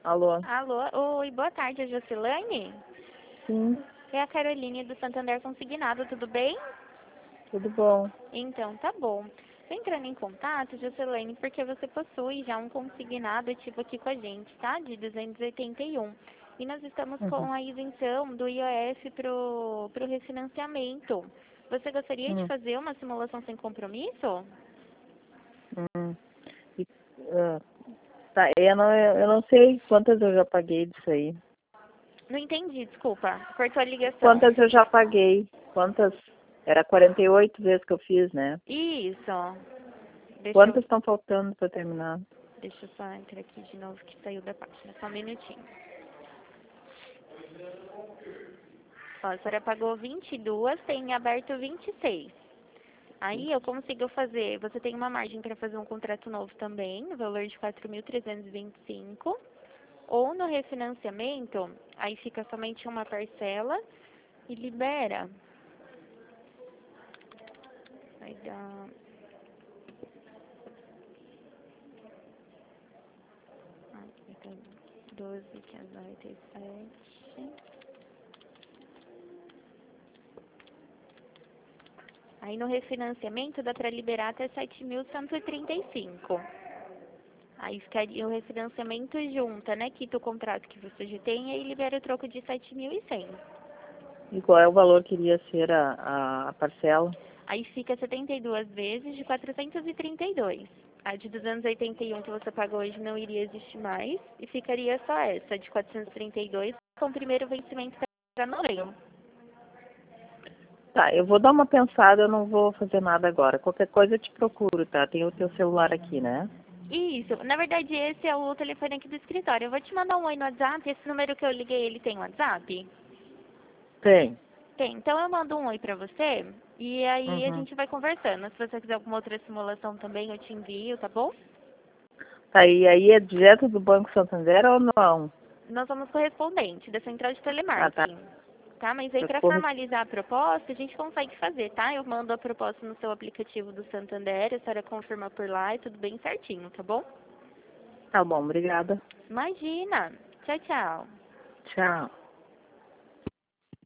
Alô? Alô, oi, boa tarde, é Jocilane? Sim, É a Caroline do Santander Consignado, tudo bem? tudo bom. Então, tá bom. Tô entrando em contato, Jocilane, porque você possui já um consignado ativo aqui com a gente, tá? De 281. E nós estamos Uhum. com a isenção do IOF pro refinanciamento. Você gostaria de Hum, fazer uma simulação sem compromisso? hum. E, ah, tá, eu não sei quantas eu já paguei disso aí. Não entendi, desculpa. Cortou a ligação. Quantas eu já paguei? Quantas? Era 48 vezes que eu fiz, né? Isso. Deixa eu Quantas estão faltando para terminar? Deixa eu só entrar aqui de novo que saiu da página. Só um minutinho. Ó, a senhora pagou 22, tem aberto 26. Aí eu consigo fazer, você tem uma margem para fazer um contrato novo também, no valor de 4.325. Ou no refinanciamento, aí fica somente uma parcela e libera. Vai dar... Aqui tem 12,97. Aí no refinanciamento dá para liberar até 7.135. Aí ficaria o refinanciamento junta, né? Quita o contrato que você já tem e aí libera o troco de 7.100. E qual é o valor que iria ser a parcela? Aí fica 72 vezes de 432. A de 281 que você pagou hoje não iria existir mais e ficaria só essa de 432 com o primeiro vencimento para novembro. Tá, eu vou dar uma pensada, eu não vou fazer nada agora. Qualquer coisa eu te procuro, tá? Tem o teu celular aqui, né? Isso, na verdade esse é o telefone aqui do escritório. Eu vou te mandar um oi no WhatsApp. Esse número que eu liguei, ele tem WhatsApp? Tem. Tem, então eu mando um oi pra você e aí a Uhum. gente vai conversando. Se você quiser alguma outra simulação também, eu te envio, tá bom? Tá, e aí é direto do Banco Santander ou não? Nós somos correspondente da central de Ah, tá. telemarketing, tá? Mas aí Pra pra corre- formalizar a proposta, a gente consegue fazer, tá? Eu mando a proposta no seu aplicativo do Santander, a senhora confirma por lá e tudo bem certinho, tá bom? Tá bom, obrigada. Imagina! Tchau, tchau. Tchau.